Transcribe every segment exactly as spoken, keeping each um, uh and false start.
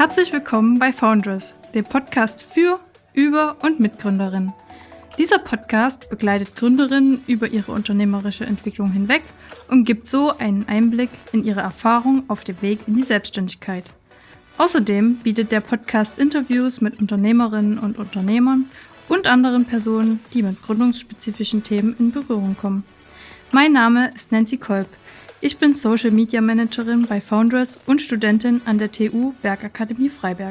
Herzlich willkommen bei Foundress, dem Podcast für, über und mit Gründerinnen. Dieser Podcast begleitet Gründerinnen über ihre unternehmerische Entwicklung hinweg und gibt so einen Einblick in ihre Erfahrung auf dem Weg in die Selbstständigkeit. Außerdem bietet der Podcast Interviews mit Unternehmerinnen und Unternehmern und anderen Personen, die mit gründungsspezifischen Themen in Berührung kommen. Mein Name ist Nancy Kolb. Ich bin Social Media Managerin bei Foundress und Studentin an der T U Bergakademie Freiberg.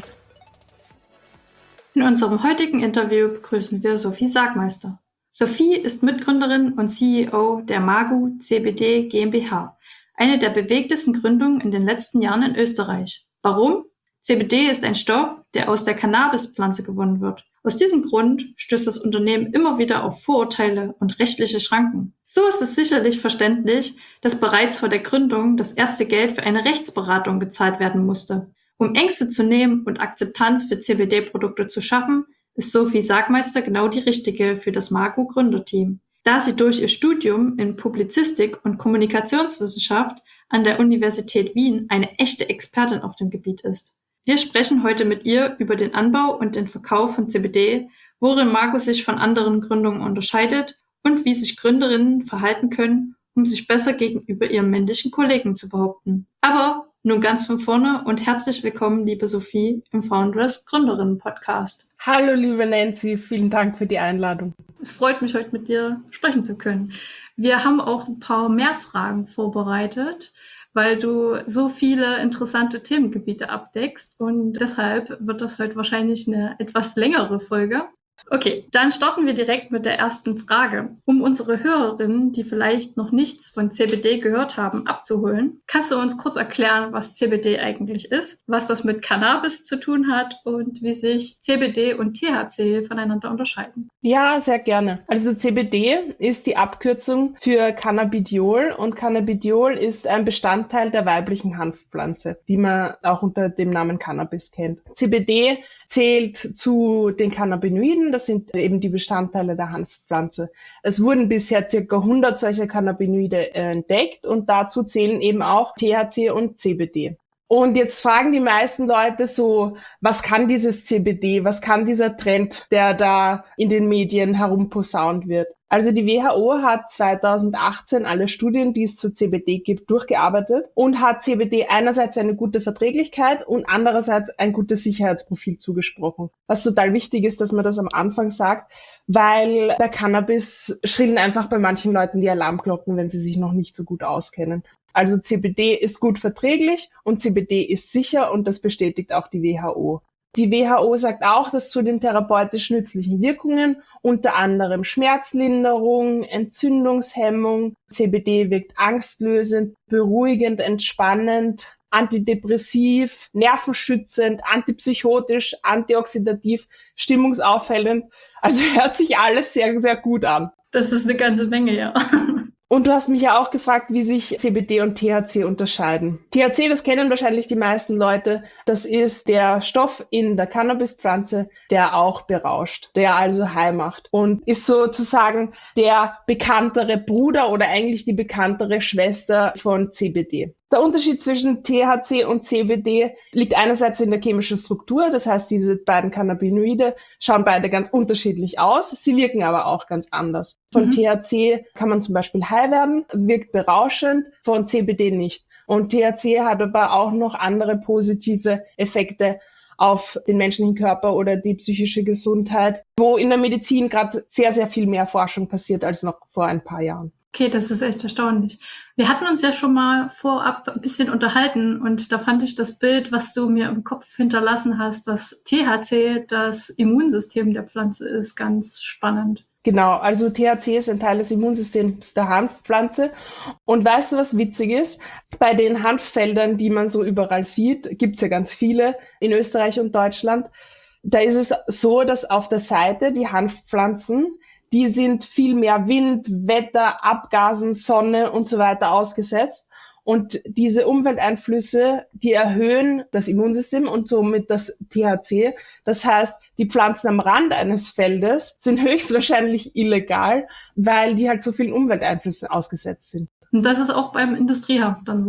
In unserem heutigen Interview begrüßen wir Sophie Sagmeister. Sophie ist Mitgründerin und C E O der Magu C B D GmbH, eine der bewegtesten Gründungen in den letzten Jahren in Österreich. Warum? C B D ist ein Stoff, der aus der Cannabispflanze gewonnen wird. Aus diesem Grund stößt das Unternehmen immer wieder auf Vorurteile und rechtliche Schranken. So ist es sicherlich verständlich, dass bereits vor der Gründung das erste Geld für eine Rechtsberatung gezahlt werden musste. Um Ängste zu nehmen und Akzeptanz für C B D-Produkte zu schaffen, ist Sophie Sagmeister genau die Richtige für das Magu-Gründerteam. Da sie durch ihr Studium in Publizistik und Kommunikationswissenschaft an der Universität Wien eine echte Expertin auf dem Gebiet ist. Wir sprechen heute mit ihr über den Anbau und den Verkauf von C B D, worin Magu sich von anderen Gründungen unterscheidet und wie sich Gründerinnen verhalten können, um sich besser gegenüber ihren männlichen Kollegen zu behaupten. Aber nun ganz von vorne und herzlich willkommen, liebe Sophie, im Foundress Gründerinnen-Podcast. Hallo, liebe Nancy, vielen Dank für die Einladung. Es freut mich, heute mit dir sprechen zu können. Wir haben auch ein paar mehr Fragen vorbereitet, weil du so viele interessante Themengebiete abdeckst und deshalb wird das heute wahrscheinlich eine etwas längere Folge. Okay, dann starten wir direkt mit der ersten Frage. Um unsere Hörerinnen, die vielleicht noch nichts von C B D gehört haben, abzuholen, kannst du uns kurz erklären, was C B D eigentlich ist, was das mit Cannabis zu tun hat und wie sich C B D und T H C voneinander unterscheiden? Ja, sehr gerne. Also C B D ist die Abkürzung für Cannabidiol und Cannabidiol ist ein Bestandteil der weiblichen Hanfpflanze, die man auch unter dem Namen Cannabis kennt. C B D zählt zu den Cannabinoiden, das sind eben die Bestandteile der Hanfpflanze. Es wurden bisher circa hundert solcher Cannabinoide entdeckt und dazu zählen eben auch T H C und C B D. Und jetzt fragen die meisten Leute so, was kann dieses C B D, was kann dieser Trend, der da in den Medien herumposaunt wird? Also die W H O hat zweitausendachtzehn alle Studien, die es zu C B D gibt, durchgearbeitet und hat C B D einerseits eine gute Verträglichkeit und andererseits ein gutes Sicherheitsprofil zugesprochen. Was total wichtig ist, dass man das am Anfang sagt, weil bei Cannabis schrillen einfach bei manchen Leuten die Alarmglocken, wenn sie sich noch nicht so gut auskennen. Also C B D ist gut verträglich und C B D ist sicher und das bestätigt auch die W H O. Die W H O sagt auch, dass zu den therapeutisch nützlichen Wirkungen unter anderem Schmerzlinderung, Entzündungshemmung, C B D wirkt angstlösend, beruhigend, entspannend, antidepressiv, nervenschützend, antipsychotisch, antioxidativ, stimmungsaufhellend. Also hört sich alles sehr, sehr gut an. Das ist eine ganze Menge, ja. Und du hast mich ja auch gefragt, wie sich C B D und T H C unterscheiden. T H C, das kennen wahrscheinlich die meisten Leute, das ist der Stoff in der Cannabispflanze, der auch berauscht, der also high macht und ist sozusagen der bekanntere Bruder oder eigentlich die bekanntere Schwester von C B D. Der Unterschied zwischen T H C und C B D liegt einerseits in der chemischen Struktur, das heißt, diese beiden Cannabinoide schauen beide ganz unterschiedlich aus, sie wirken aber auch ganz anders. Von mhm. T H C kann man zum Beispiel high werden, wirkt berauschend, von C B D nicht. Und T H C hat aber auch noch andere positive Effekte auf den menschlichen Körper oder die psychische Gesundheit, wo in der Medizin gerade sehr, sehr viel mehr Forschung passiert als noch vor ein paar Jahren. Okay, das ist echt erstaunlich. Wir hatten uns ja schon mal vorab ein bisschen unterhalten und da fand ich das Bild, was du mir im Kopf hinterlassen hast, dass T H C das Immunsystem der Pflanze ist, ganz spannend. Genau, also T H C ist ein Teil des Immunsystems der Hanfpflanze. Und weißt du, was witzig ist? Bei den Hanffeldern, die man so überall sieht, gibt's ja ganz viele in Österreich und Deutschland, da ist es so, dass auf der Seite die Hanfpflanzen, die sind viel mehr Wind, Wetter, Abgasen, Sonne und so weiter ausgesetzt. Und diese Umwelteinflüsse, die erhöhen das Immunsystem und somit das T H C. Das heißt, die Pflanzen am Rand eines Feldes sind höchstwahrscheinlich illegal, weil die halt so vielen Umwelteinflüssen ausgesetzt sind. Und das ist auch beim Industriehanf dann so?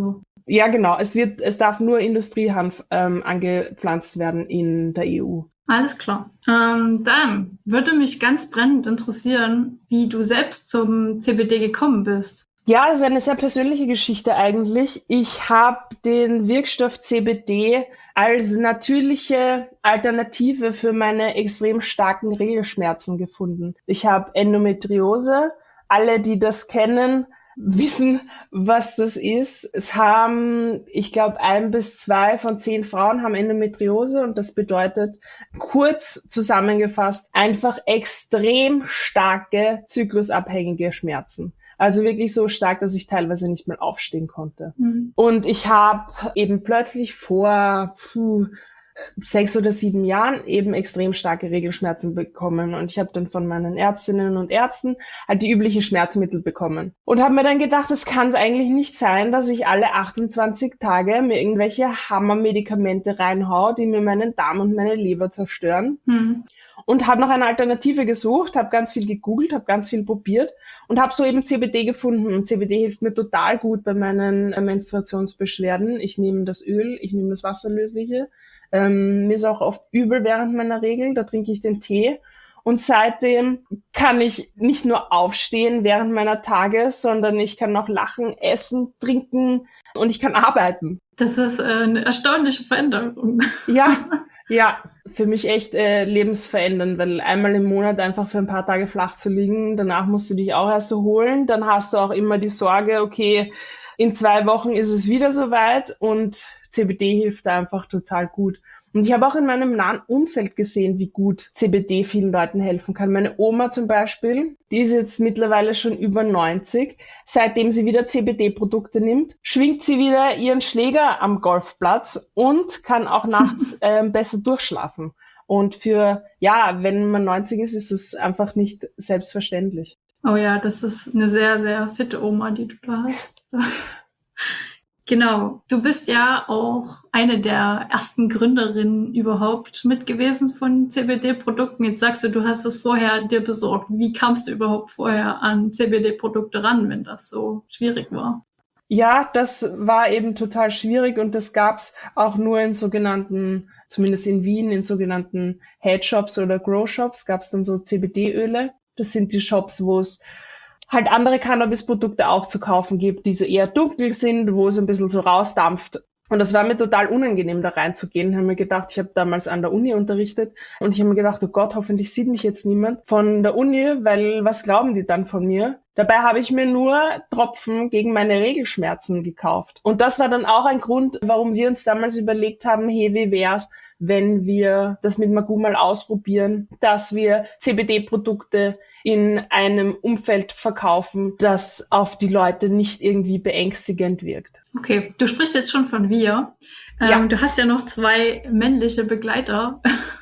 Ja, genau. Es wird, es darf nur Industriehanf ähm, angepflanzt werden in der E U. Alles klar. Ähm, dann würde mich ganz brennend interessieren, wie du selbst zum C B D gekommen bist. Ja, das ist eine sehr persönliche Geschichte eigentlich. Ich habe den Wirkstoff C B D als natürliche Alternative für meine extrem starken Regelschmerzen gefunden. Ich habe Endometriose. Alle, die das kennen, wissen, was das ist. Es haben, ich glaube, ein bis zwei von zehn Frauen haben Endometriose und das bedeutet, kurz zusammengefasst, einfach extrem starke zyklusabhängige Schmerzen. Also wirklich so stark, dass ich teilweise nicht mehr aufstehen konnte. Mhm. Und ich habe eben plötzlich vor puh, sechs oder sieben Jahren eben extrem starke Regelschmerzen bekommen. Und ich habe dann von meinen Ärztinnen und Ärzten halt die üblichen Schmerzmittel bekommen. Und habe mir dann gedacht, das kann es eigentlich nicht sein, dass ich alle achtundzwanzig Tage mir irgendwelche Hammermedikamente reinhau, die mir meinen Darm und meine Leber zerstören. Mhm. Und habe noch eine Alternative gesucht, habe ganz viel gegoogelt, habe ganz viel probiert und habe so eben C B D gefunden. Und C B D hilft mir total gut bei meinen äh, Menstruationsbeschwerden. Ich nehme das Öl, ich nehme das Wasserlösliche. Ähm, mir ist auch oft übel während meiner Regel, da trinke ich den Tee. Und seitdem kann ich nicht nur aufstehen während meiner Tage, sondern ich kann auch lachen, essen, trinken und ich kann arbeiten. Das ist äh, eine erstaunliche Veränderung. Ja, ja, für mich echt äh, lebensverändernd, weil einmal im Monat einfach für ein paar Tage flach zu liegen, danach musst du dich auch erst erholen, dann hast du auch immer die Sorge, okay, in zwei Wochen ist es wieder soweit und C B D hilft da einfach total gut. Und ich habe auch in meinem nahen Umfeld gesehen, wie gut C B D vielen Leuten helfen kann. Meine Oma zum Beispiel, die ist jetzt mittlerweile schon über neunzig. Seitdem sie wieder C B D-Produkte nimmt, schwingt sie wieder ihren Schläger am Golfplatz und kann auch nachts äh, besser durchschlafen. Und für, ja, wenn man neunzig ist, ist es einfach nicht selbstverständlich. Oh ja, das ist eine sehr, sehr fitte Oma, die du da hast. Genau, du bist ja auch eine der ersten Gründerinnen überhaupt mit gewesen von C B D-Produkten. Jetzt sagst du, du hast es vorher dir besorgt. Wie kamst du überhaupt vorher an C B D-Produkte ran, wenn das so schwierig war? Ja, das war eben total schwierig und das gab's auch nur in sogenannten, zumindest in Wien, in sogenannten Headshops oder Grow-Shops gab's dann so C B D-Öle. Das sind die Shops, wo es halt andere Cannabis-Produkte auch zu kaufen gibt, die so eher dunkel sind, wo es ein bisschen so rausdampft. Und das war mir total unangenehm, da reinzugehen. Ich habe mir gedacht, ich habe damals an der Uni unterrichtet und ich habe mir gedacht, oh Gott, hoffentlich sieht mich jetzt niemand von der Uni, weil was glauben die dann von mir? Dabei habe ich mir nur Tropfen gegen meine Regelschmerzen gekauft. Und das war dann auch ein Grund, warum wir uns damals überlegt haben, hey, wie wär's, wenn wir das mit Magoo mal ausprobieren, dass wir C B D-Produkte in einem Umfeld verkaufen, das auf die Leute nicht irgendwie beängstigend wirkt. Okay, du sprichst jetzt schon von wir. Ähm, ja. Du hast ja noch zwei männliche Begleiter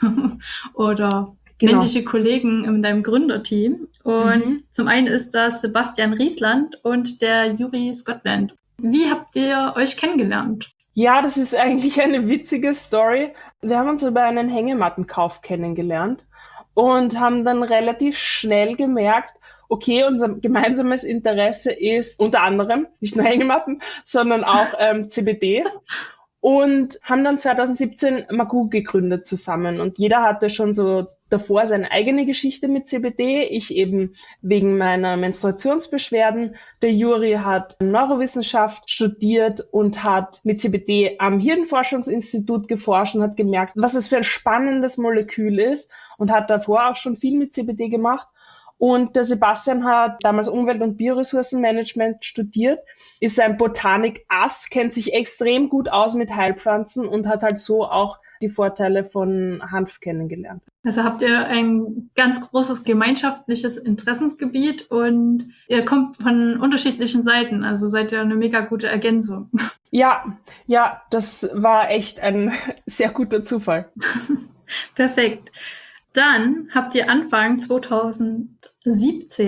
oder genau. männliche Kollegen in deinem Gründerteam. Und mhm. zum einen ist das Sebastian Riesland und der Juri Scotland. Wie habt ihr euch kennengelernt? Ja, das ist eigentlich eine witzige Story. Wir haben uns über einen Hängemattenkauf kennengelernt und haben dann relativ schnell gemerkt, okay, unser gemeinsames Interesse ist unter anderem nicht nur Hängematten, sondern auch ähm, C B D. Und haben dann zwanzig siebzehn Magoo gegründet zusammen. Und jeder hatte schon so davor seine eigene Geschichte mit C B D. Ich eben wegen meiner Menstruationsbeschwerden. Der Juri hat Neurowissenschaft studiert und hat mit C B D am Hirnforschungsinstitut geforscht und hat gemerkt, was es für ein spannendes Molekül ist und hat davor auch schon viel mit C B D gemacht. Und der Sebastian hat damals Umwelt- und Bioressourcenmanagement studiert, ist ein Botanik-Ass, kennt sich extrem gut aus mit Heilpflanzen und hat halt so auch die Vorteile von Hanf kennengelernt. Also habt ihr ein ganz großes gemeinschaftliches Interessensgebiet und ihr kommt von unterschiedlichen Seiten, also seid ihr eine mega gute Ergänzung. Ja, ja, das war echt ein sehr guter Zufall. Perfekt. Dann habt ihr Anfang zwanzig siebzehn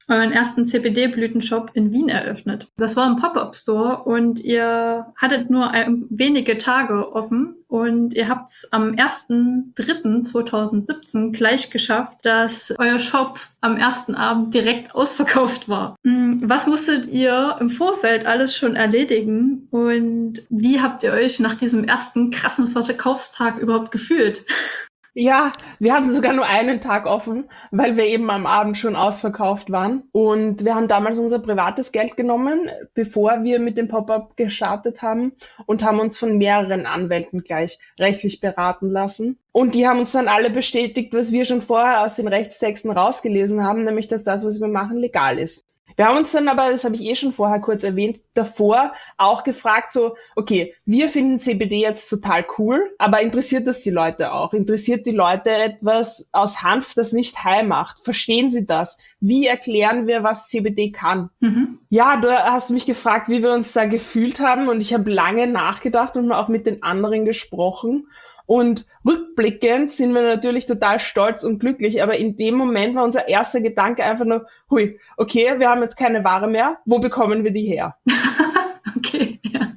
euren ersten C B D-Blütenshop in Wien eröffnet. Das war ein Pop-up-Store und ihr hattet nur ein, wenige Tage offen und ihr habt es am ersten dritten zweitausendsiebzehn gleich geschafft, dass euer Shop am ersten Abend direkt ausverkauft war. Was musstet ihr im Vorfeld alles schon erledigen und wie habt ihr euch nach diesem ersten krassen Verkaufstag überhaupt gefühlt? Ja, wir hatten sogar nur einen Tag offen, weil wir eben am Abend schon ausverkauft waren. Und wir haben damals unser privates Geld genommen, bevor wir mit dem Pop-up gestartet haben und haben uns von mehreren Anwälten gleich rechtlich beraten lassen. Und die haben uns dann alle bestätigt, was wir schon vorher aus den Rechtstexten rausgelesen haben, nämlich, dass das, was wir machen, legal ist. Wir haben uns dann aber, das habe ich eh schon vorher kurz erwähnt, davor auch gefragt, so, okay, wir finden C B D jetzt total cool, aber interessiert das die Leute auch? Interessiert die Leute etwas aus Hanf, das nicht high macht? Verstehen sie das? Wie erklären wir, was C B D kann? Mhm. Ja, du hast mich gefragt, wie wir uns da gefühlt haben und ich habe lange nachgedacht und auch mit den anderen gesprochen. Und rückblickend sind wir natürlich total stolz und glücklich, aber in dem Moment war unser erster Gedanke einfach nur, hui, okay, wir haben jetzt keine Ware mehr, wo bekommen wir die her? Okay, ja.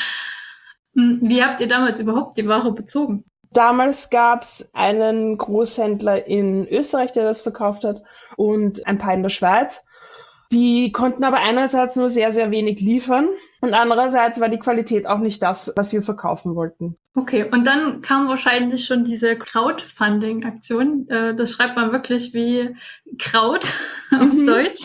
Wie habt ihr damals überhaupt die Ware bezogen? Damals gab's einen Großhändler in Österreich, der das verkauft hat und ein paar in der Schweiz. Die konnten aber einerseits nur sehr, sehr wenig liefern und andererseits war die Qualität auch nicht das, was wir verkaufen wollten. Okay, und dann kam wahrscheinlich schon diese Crowdfunding-Aktion. Das schreibt man wirklich wie Kraut auf mhm. Deutsch.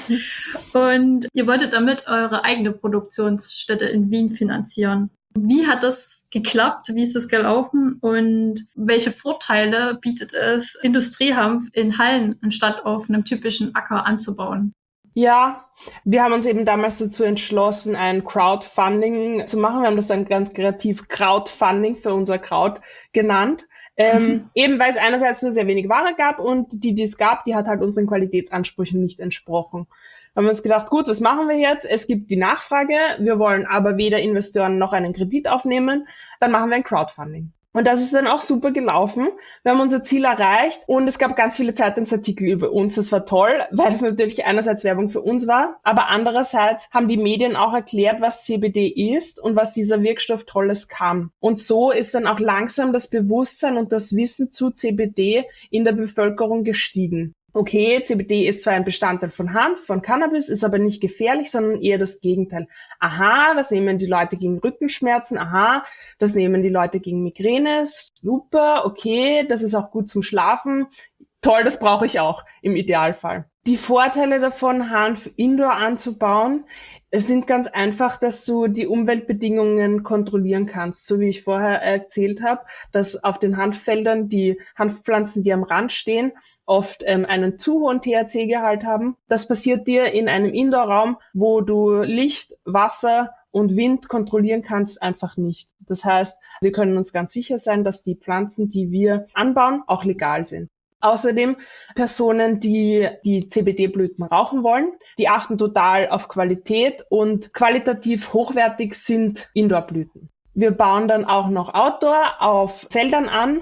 Und ihr wolltet damit eure eigene Produktionsstätte in Wien finanzieren. Wie hat das geklappt? Wie ist es gelaufen? Und welche Vorteile bietet es, Industriehanf in Hallen anstatt auf einem typischen Acker anzubauen? Ja, wir haben uns eben damals dazu entschlossen, ein Crowdfunding zu machen. Wir haben das dann ganz kreativ Crowdfunding für unser Kraut genannt. Ähm, eben weil es einerseits nur sehr wenig Ware gab und die, die es gab, die hat halt unseren Qualitätsansprüchen nicht entsprochen. Da haben wir uns gedacht, gut, was machen wir jetzt? Es gibt die Nachfrage, wir wollen aber weder Investoren noch einen Kredit aufnehmen, dann machen wir ein Crowdfunding. Und das ist dann auch super gelaufen. Wir haben unser Ziel erreicht und es gab ganz viele Zeitungsartikel über uns. Das war toll, weil es natürlich einerseits Werbung für uns war, aber andererseits haben die Medien auch erklärt, was C B D ist und was dieser Wirkstoff Tolles kann. Und so ist dann auch langsam das Bewusstsein und das Wissen zu C B D in der Bevölkerung gestiegen. Okay, C B D ist zwar ein Bestandteil von Hanf, von Cannabis, ist aber nicht gefährlich, sondern eher das Gegenteil. Aha, das nehmen die Leute gegen Rückenschmerzen. Aha, das nehmen die Leute gegen Migräne. Super, okay, das ist auch gut zum Schlafen. Toll, das brauche ich auch im Idealfall. Die Vorteile davon, Hanf indoor anzubauen, es sind ganz einfach, dass du die Umweltbedingungen kontrollieren kannst. So wie ich vorher erzählt habe, dass auf den Hanffeldern die Hanfpflanzen, die am Rand stehen, oft ähm, einen zu hohen T H C-Gehalt haben. Das passiert dir in einem Indoor-Raum, wo du Licht, Wasser und Wind kontrollieren kannst, einfach nicht. Das heißt, wir können uns ganz sicher sein, dass die Pflanzen, die wir anbauen, auch legal sind. Außerdem Personen, die die C B D-Blüten rauchen wollen, die achten total auf Qualität und qualitativ hochwertig sind Indoor-Blüten. Wir bauen dann auch noch Outdoor auf Feldern an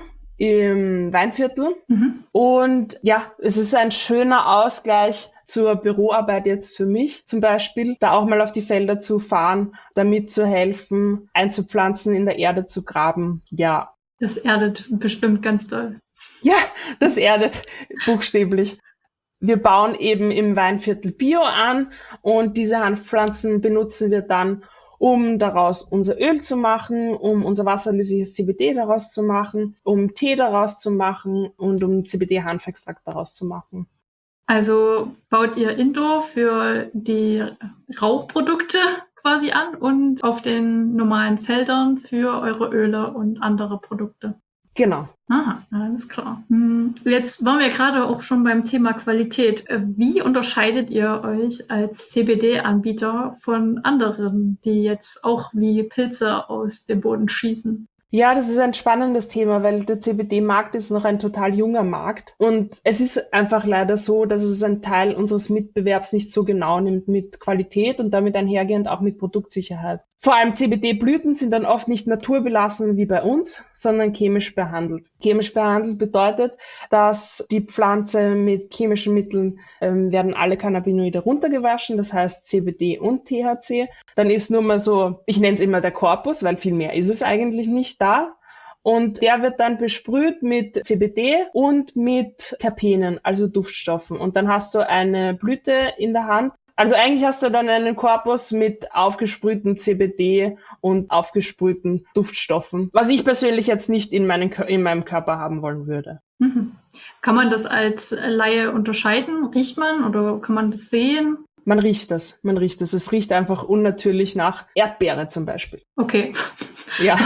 im Weinviertel. Mhm. Und ja, es ist ein schöner Ausgleich zur Büroarbeit jetzt für mich zum Beispiel, da auch mal auf die Felder zu fahren, damit zu helfen, einzupflanzen, in der Erde zu graben. Ja. Das erdet bestimmt ganz doll. Ja, das erdet buchstäblich. Wir bauen eben im Weinviertel Bio an und diese Hanfpflanzen benutzen wir dann, um daraus unser Öl zu machen, um unser wasserlösliches C B D daraus zu machen, um Tee daraus zu machen und um C B D-Hanfextrakt daraus zu machen. Also baut ihr Indoor für die Rauchprodukte quasi an und auf den normalen Feldern für eure Öle und andere Produkte? Genau. Aha, alles klar. Jetzt waren wir gerade auch schon beim Thema Qualität. Wie unterscheidet ihr euch als C B D-Anbieter von anderen, die jetzt auch wie Pilze aus dem Boden schießen? Ja, das ist ein spannendes Thema, weil der C B D-Markt ist noch ein total junger Markt und es ist einfach leider so, dass es einen Teil unseres Mitbewerbs nicht so genau nimmt mit Qualität und damit einhergehend auch mit Produktsicherheit. Vor allem C B D-Blüten sind dann oft nicht naturbelassen wie bei uns, sondern chemisch behandelt. Chemisch behandelt bedeutet, dass die Pflanze mit chemischen Mitteln ähm, werden alle Cannabinoide runtergewaschen, das heißt C B D und T H C. Dann ist nur mal so, ich nenne es immer der Korpus, weil viel mehr ist es eigentlich nicht da. Und der wird dann besprüht mit C B D und mit Terpenen, also Duftstoffen. Und dann hast du eine Blüte in der Hand. Also eigentlich hast du dann einen Korpus mit aufgesprühtem C B D und aufgesprühten Duftstoffen, was ich persönlich jetzt nicht in, meinen, in meinem Körper haben wollen würde. Mhm. Kann man das als Laie unterscheiden? Riecht man oder kann man das sehen? Man riecht das, man riecht das. Es riecht einfach unnatürlich nach Erdbeere zum Beispiel. Okay. Ja.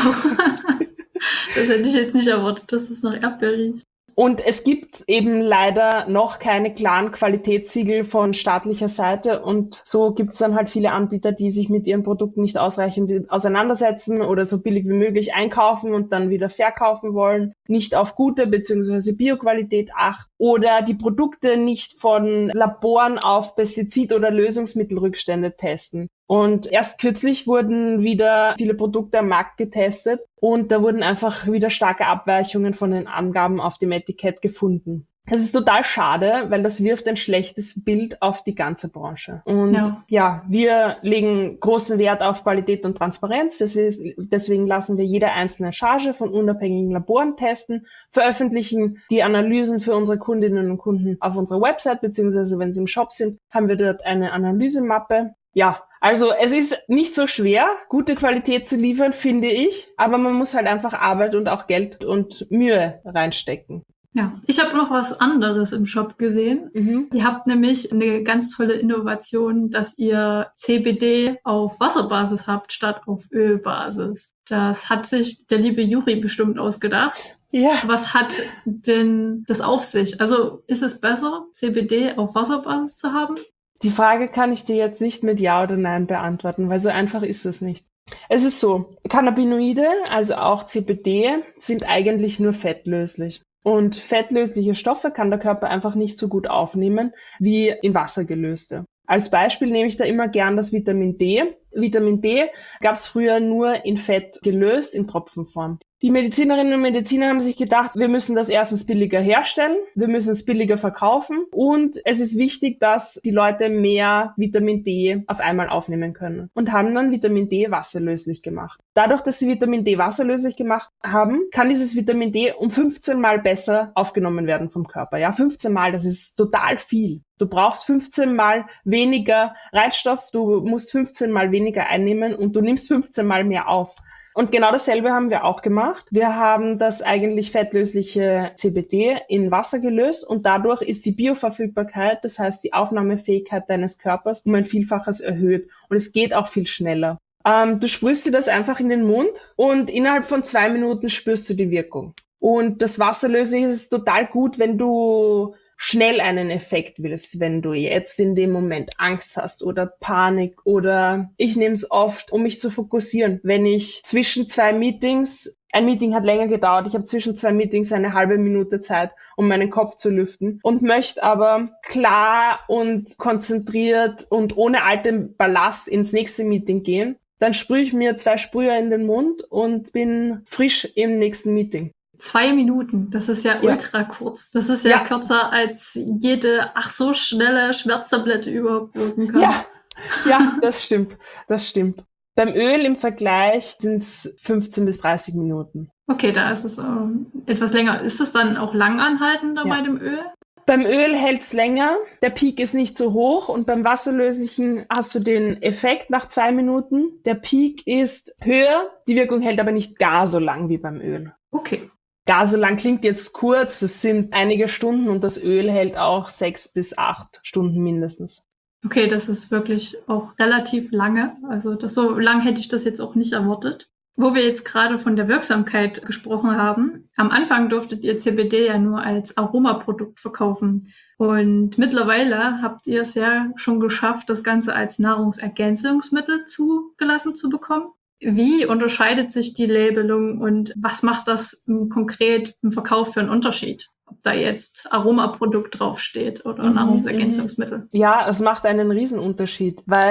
Das hätte ich jetzt nicht erwartet, dass es nach Erdbeere riecht. Und es gibt eben leider noch keine klaren Qualitätssiegel von staatlicher Seite und so gibt es dann halt viele Anbieter, die sich mit ihren Produkten nicht ausreichend auseinandersetzen oder so billig wie möglich einkaufen und dann wieder verkaufen wollen, nicht auf gute bzw. Bioqualität achten oder die Produkte nicht von Laboren auf Pestizid- oder Lösungsmittelrückstände testen. Und erst kürzlich wurden wieder viele Produkte am Markt getestet und da wurden einfach wieder starke Abweichungen von den Angaben auf dem Etikett gefunden. Das ist total schade, weil das wirft ein schlechtes Bild auf die ganze Branche. Und ja, ja wir legen großen Wert auf Qualität und Transparenz. Deswegen, deswegen lassen wir jede einzelne Charge von unabhängigen Laboren testen, veröffentlichen die Analysen für unsere Kundinnen und Kunden auf unserer Website, beziehungsweise wenn sie im Shop sind, haben wir dort eine Analysemappe. Ja, also es ist nicht so schwer, gute Qualität zu liefern, finde ich, aber man muss halt einfach Arbeit und auch Geld und Mühe reinstecken. Ja, ich habe noch was anderes im Shop gesehen. Mhm. Ihr habt nämlich eine ganz tolle Innovation, dass ihr C B D auf Wasserbasis habt statt auf Ölbasis. Das hat sich der liebe Juri bestimmt ausgedacht. Ja. Was hat denn das auf sich? Also ist es besser, C B D auf Wasserbasis zu haben? Die Frage kann ich dir jetzt nicht mit Ja oder Nein beantworten, weil so einfach ist es nicht. Es ist so, Cannabinoide, also auch C B D, sind eigentlich nur fettlöslich. Und fettlösliche Stoffe kann der Körper einfach nicht so gut aufnehmen wie in Wasser gelöste. Als Beispiel nehme ich da immer gern das Vitamin D. Vitamin D gab es früher nur in Fett gelöst, in Tropfenform. Die Medizinerinnen und Mediziner haben sich gedacht, wir müssen das erstens billiger herstellen, wir müssen es billiger verkaufen und es ist wichtig, dass die Leute mehr Vitamin D auf einmal aufnehmen können und haben dann Vitamin D wasserlöslich gemacht. Dadurch, dass sie Vitamin D wasserlöslich gemacht haben, kann dieses Vitamin D um fünfzehn Mal besser aufgenommen werden vom Körper. Ja, fünfzehn Mal, das ist total viel. Du brauchst fünfzehn Mal weniger Reizstoff, du musst fünfzehn Mal weniger einnehmen und du nimmst fünfzehn Mal mehr auf. Und genau dasselbe haben wir auch gemacht. Wir haben das eigentlich fettlösliche C B D in Wasser gelöst und dadurch ist die Bioverfügbarkeit, das heißt die Aufnahmefähigkeit deines Körpers, um ein Vielfaches erhöht. Und es geht auch viel schneller. Ähm, du sprühst dir das einfach in den Mund und innerhalb von zwei Minuten spürst du die Wirkung. Und das Wasserlösliche ist total gut, wenn du schnell einen Effekt willst, wenn du jetzt in dem Moment Angst hast oder Panik oder ich nehme es oft, um mich zu fokussieren. Wenn ich zwischen zwei Meetings, ein Meeting hat länger gedauert, ich habe zwischen zwei Meetings eine halbe Minute Zeit, um meinen Kopf zu lüften und möchte aber klar und konzentriert und ohne alten Ballast ins nächste Meeting gehen, dann sprühe ich mir zwei Sprüher in den Mund und bin frisch im nächsten Meeting. Zwei Minuten, das ist ja, ja ultra kurz. Das ist ja, ja kürzer als jede, ach so schnelle Schmerztablette überhaupt wirken kann. Ja, ja, das stimmt, das stimmt. Beim Öl im Vergleich sind es fünfzehn bis dreißig Minuten. Okay, da ist es ähm, etwas länger. Ist es dann auch langanhaltender ja. bei dem Öl? Beim Öl hält es länger, der Peak ist nicht so hoch und beim Wasserlöslichen hast du den Effekt nach zwei Minuten. Der Peak ist höher, die Wirkung hält aber nicht gar so lang wie beim Öl. Okay. Gar so lang klingt jetzt kurz, das sind einige Stunden und das Öl hält auch sechs bis acht Stunden mindestens. Okay, das ist wirklich auch relativ lange. Also das so lang hätte ich das jetzt auch nicht erwartet. Wo wir jetzt gerade von der Wirksamkeit gesprochen haben, am Anfang durftet ihr C B D ja nur als Aromaprodukt verkaufen. Und mittlerweile habt ihr es ja schon geschafft, das Ganze als Nahrungsergänzungsmittel zugelassen zu bekommen. Wie unterscheidet sich die Labelung und was macht das im, konkret im Verkauf für einen Unterschied? Ob da jetzt Aromaprodukt draufsteht oder mhm, Nahrungsergänzungsmittel? Ja, es macht einen Riesenunterschied, weil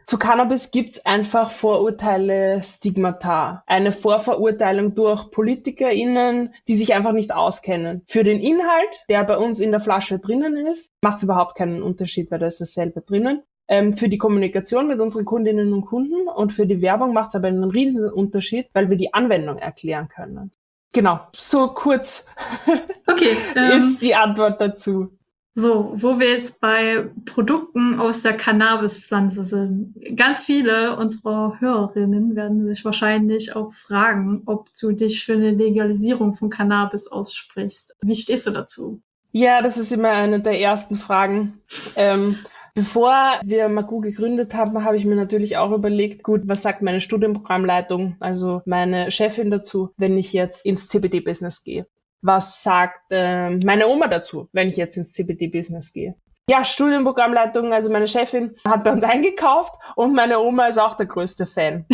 Zu Cannabis gibt's einfach Vorurteile, Stigmata. Eine Vorverurteilung durch PolitikerInnen, die sich einfach nicht auskennen. Für den Inhalt, der bei uns in der Flasche drinnen ist, macht's überhaupt keinen Unterschied, weil da ist dasselbe drinnen. Ähm, für die Kommunikation mit unseren Kundinnen und Kunden und für die Werbung macht's aber einen riesen Unterschied, weil wir die Anwendung erklären können. Genau, so kurz okay, ähm, ist die Antwort dazu. So, wo wir jetzt bei Produkten aus der Cannabispflanze sind. Ganz viele unserer Hörerinnen werden sich wahrscheinlich auch fragen, ob du dich für eine Legalisierung von Cannabis aussprichst. Wie stehst du dazu? Ja, das ist immer eine der ersten Fragen. Ähm, bevor wir Magoo gegründet haben, habe ich mir natürlich auch überlegt, gut, was sagt meine Studienprogrammleitung, also meine Chefin dazu, wenn ich jetzt ins C B D-Business gehe? Was sagt äh, meine Oma dazu, wenn ich jetzt ins C B D-Business gehe? Ja, Studienprogrammleitung, also meine Chefin hat bei uns eingekauft und meine Oma ist auch der größte Fan.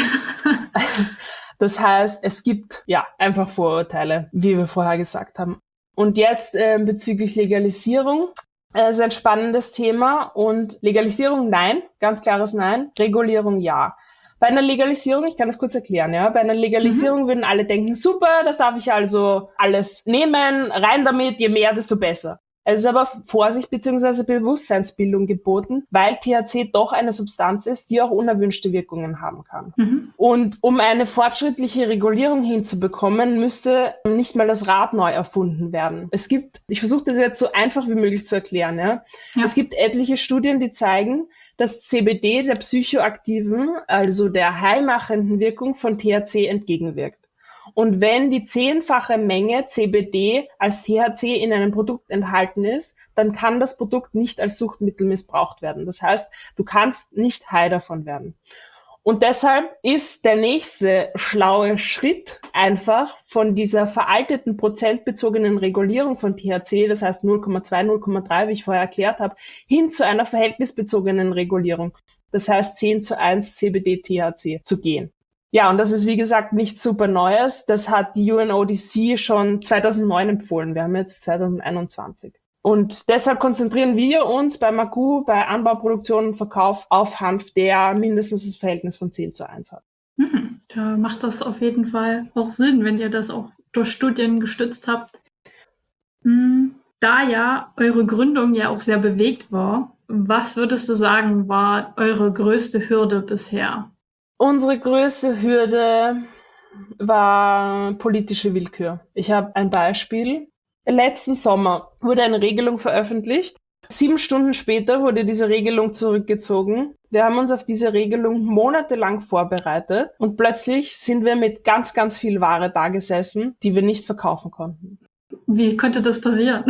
Das heißt, es gibt ja einfach Vorurteile, wie wir vorher gesagt haben. Und jetzt äh, bezüglich Legalisierung, äh, ist ein spannendes Thema. Und Legalisierung nein, ganz klares Nein. Regulierung ja. Bei einer Legalisierung, ich kann das kurz erklären, ja, bei einer Legalisierung mhm. würden alle denken, super, das darf ich also alles nehmen, rein damit, je mehr, desto besser. Es ist aber Vorsicht bzw. Bewusstseinsbildung geboten, weil T H C doch eine Substanz ist, die auch unerwünschte Wirkungen haben kann. Mhm. Und um eine fortschrittliche Regulierung hinzubekommen, müsste nicht mal das Rad neu erfunden werden. Es gibt, ich versuche das jetzt so einfach wie möglich zu erklären, ja. ja. Es gibt etliche Studien, die zeigen, dass C B D der psychoaktiven, also der heilmachenden Wirkung von T H C entgegenwirkt. Und wenn die zehnfache Menge C B D als T H C in einem Produkt enthalten ist, dann kann das Produkt nicht als Suchtmittel missbraucht werden. Das heißt, du kannst nicht high davon werden. Und deshalb ist der nächste schlaue Schritt einfach von dieser veralteten prozentbezogenen Regulierung von T H C, das heißt null Komma zwei, null Komma drei, wie ich vorher erklärt habe, hin zu einer verhältnisbezogenen Regulierung. Das heißt zehn zu eins C B D T H C zu gehen. Ja, und das ist, wie gesagt, nichts super Neues. Das hat die U N O D C schon zweitausendneun empfohlen. Wir haben jetzt zweitausendeinundzwanzig. Und deshalb konzentrieren wir uns bei Magoo, bei Anbau, Produktion und Verkauf auf Hanf, der mindestens das Verhältnis von zehn zu eins hat. Mhm. Da macht das auf jeden Fall auch Sinn, wenn ihr das auch durch Studien gestützt habt. Da ja eure Gründung ja auch sehr bewegt war, was würdest du sagen, war eure größte Hürde bisher? Unsere größte Hürde war politische Willkür. Ich habe ein Beispiel. Letzten Sommer wurde eine Regelung veröffentlicht. Sieben Stunden später wurde diese Regelung zurückgezogen. Wir haben uns auf diese Regelung monatelang vorbereitet und plötzlich sind wir mit ganz, ganz viel Ware da gesessen, die wir nicht verkaufen konnten. Wie könnte das passieren?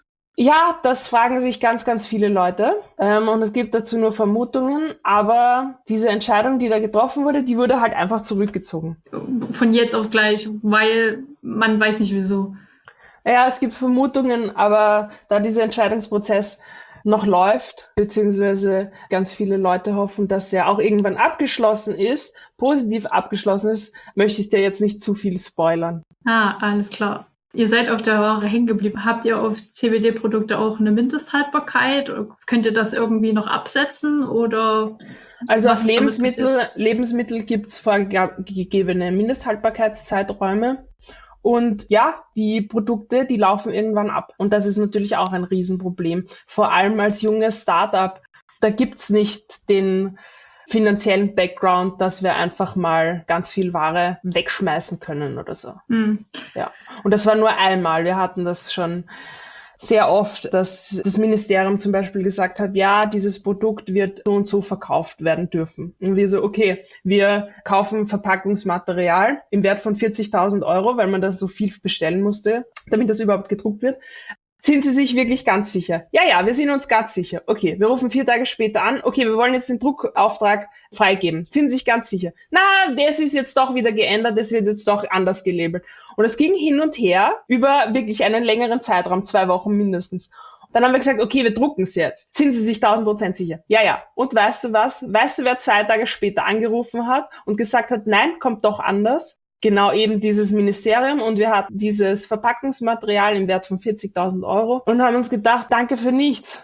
Ja, das fragen sich ganz, ganz viele Leute ähm, und es gibt dazu nur Vermutungen, aber diese Entscheidung, die da getroffen wurde, die wurde halt einfach zurückgezogen. Von jetzt auf gleich, weil man weiß nicht wieso. Ja, es gibt Vermutungen, aber da dieser Entscheidungsprozess noch läuft, beziehungsweise ganz viele Leute hoffen, dass er auch irgendwann abgeschlossen ist, positiv abgeschlossen ist, möchte ich dir jetzt nicht zu viel spoilern. Ah, alles klar. Ihr seid auf der Ware hängen geblieben. Habt ihr auf C B D-Produkte auch eine Mindesthaltbarkeit? Könnt ihr das irgendwie noch absetzen? Oder also auf Lebensmittel, Lebensmittel gibt es vorgegebene Mindesthaltbarkeitszeiträume. Und ja, die Produkte, die laufen irgendwann ab. Und das ist natürlich auch ein Riesenproblem. Vor allem als junges Startup. Da gibt's nicht den finanziellen Background, dass wir einfach mal ganz viel Ware wegschmeißen können oder so. Mhm. Ja. Und das war nur einmal. Wir hatten das schon sehr oft, dass das Ministerium zum Beispiel gesagt hat, ja, dieses Produkt wird so und so verkauft werden dürfen. Und wir so, okay, wir kaufen Verpackungsmaterial im Wert von vierzigtausend Euro, weil man das so viel bestellen musste, damit das überhaupt gedruckt wird. Sind Sie sich wirklich ganz sicher? Ja, ja, wir sind uns ganz sicher. Okay, wir rufen vier Tage später an. Okay, wir wollen jetzt den Druckauftrag freigeben. Sind Sie sich ganz sicher? Na, das ist jetzt doch wieder geändert, das wird jetzt doch anders gelabelt. Und es ging hin und her über wirklich einen längeren Zeitraum, zwei Wochen mindestens. Dann haben wir gesagt, okay, wir drucken es jetzt. Sind Sie sich tausend Prozent sicher? Ja, ja. Und weißt du was? Weißt du, wer zwei Tage später angerufen hat und gesagt hat, nein, kommt doch anders? Genau eben dieses Ministerium, und wir hatten dieses Verpackungsmaterial im Wert von vierzigtausend Euro und haben uns gedacht, danke für nichts.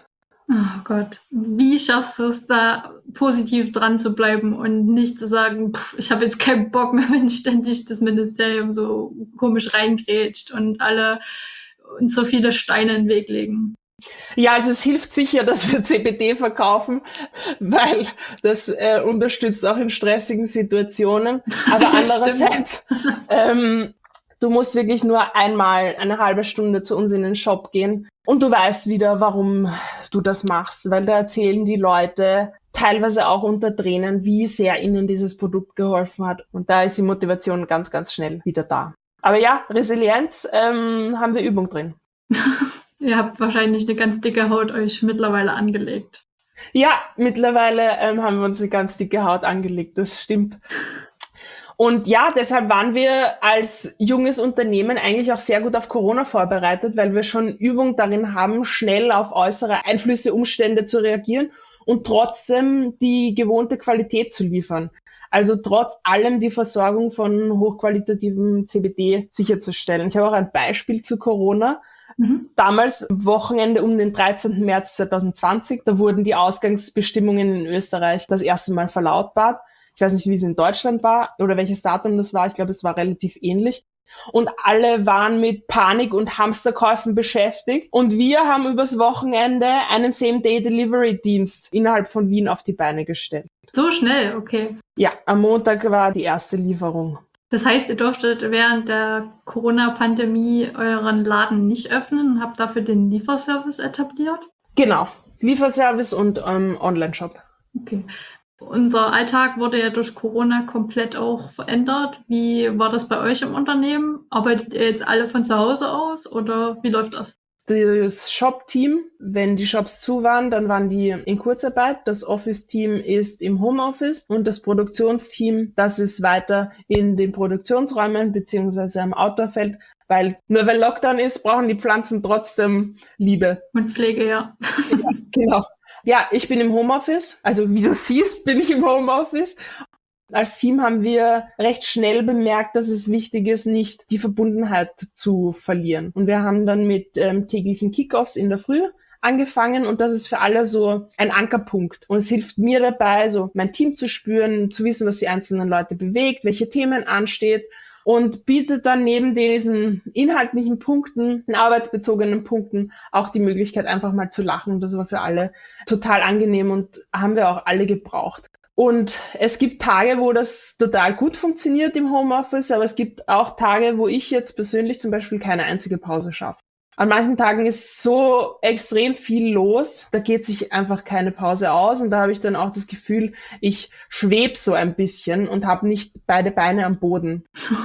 Oh Gott, wie schaffst du es, da positiv dran zu bleiben und nicht zu sagen, pff, ich habe jetzt keinen Bock mehr, wenn ständig das Ministerium so komisch reingrätscht und alle uns so viele Steine in den Weg legen? Ja, also es hilft sicher, dass wir C B D verkaufen, weil das äh, unterstützt auch in stressigen Situationen. Aber Ja, andererseits, ähm, du musst wirklich nur einmal eine halbe Stunde zu uns in den Shop gehen und du weißt wieder, warum du das machst, weil da erzählen die Leute teilweise auch unter Tränen, wie sehr ihnen dieses Produkt geholfen hat. Und da ist die Motivation ganz, ganz schnell wieder da. Aber ja, Resilienz, ähm, haben wir Übung drin. Ihr habt wahrscheinlich eine ganz dicke Haut euch mittlerweile angelegt. Ja, mittlerweile ähm, haben wir uns eine ganz dicke Haut angelegt, das stimmt. Und ja, deshalb waren wir als junges Unternehmen eigentlich auch sehr gut auf Corona vorbereitet, weil wir schon Übung darin haben, schnell auf äußere Einflüsse, Umstände zu reagieren und trotzdem die gewohnte Qualität zu liefern. Also trotz allem die Versorgung von hochqualitativem C B D sicherzustellen. Ich habe auch ein Beispiel zu Corona. Mhm. Damals, Wochenende um den dreizehnten März zweitausendzwanzig, da wurden die Ausgangsbestimmungen in Österreich das erste Mal verlautbart. Ich weiß nicht, wie es in Deutschland war oder welches Datum das war. Ich glaube, es war relativ ähnlich. Und alle waren mit Panik und Hamsterkäufen beschäftigt. Und wir haben übers Wochenende einen Same-Day-Delivery-Dienst innerhalb von Wien auf die Beine gestellt. So schnell, okay. Ja, am Montag war die erste Lieferung. Das heißt, ihr durftet während der Corona-Pandemie euren Laden nicht öffnen und habt dafür den Lieferservice etabliert? Genau, Lieferservice und ähm, Online-Shop. Okay. Unser Alltag wurde ja durch Corona komplett auch verändert. Wie war das bei euch im Unternehmen? Arbeitet ihr jetzt alle von zu Hause aus oder wie läuft das? Das Shop-Team, wenn die Shops zu waren, dann waren die in Kurzarbeit. Das Office-Team ist im Homeoffice und das Produktionsteam, das ist weiter in den Produktionsräumen beziehungsweise am Outdoorfeld, weil nur weil Lockdown ist, brauchen die Pflanzen trotzdem Liebe. Und Pflege, ja. Ja, genau. Ja, ich bin im Homeoffice. Also wie du siehst, bin ich im Homeoffice. Als Team haben wir recht schnell bemerkt, dass es wichtig ist, nicht die Verbundenheit zu verlieren. Und wir haben dann mit ähm, täglichen Kickoffs in der Früh angefangen und das ist für alle so ein Ankerpunkt. Und es hilft mir dabei, so mein Team zu spüren, zu wissen, was die einzelnen Leute bewegt, welche Themen ansteht und bietet dann neben diesen inhaltlichen Punkten, den arbeitsbezogenen Punkten, auch die Möglichkeit, einfach mal zu lachen. Und das war für alle total angenehm und haben wir auch alle gebraucht. Und es gibt Tage, wo das total gut funktioniert im Homeoffice, aber es gibt auch Tage, wo ich jetzt persönlich zum Beispiel keine einzige Pause schaffe. An manchen Tagen ist so extrem viel los, da geht sich einfach keine Pause aus und da habe ich dann auch das Gefühl, ich schwebe so ein bisschen und habe nicht beide Beine am Boden.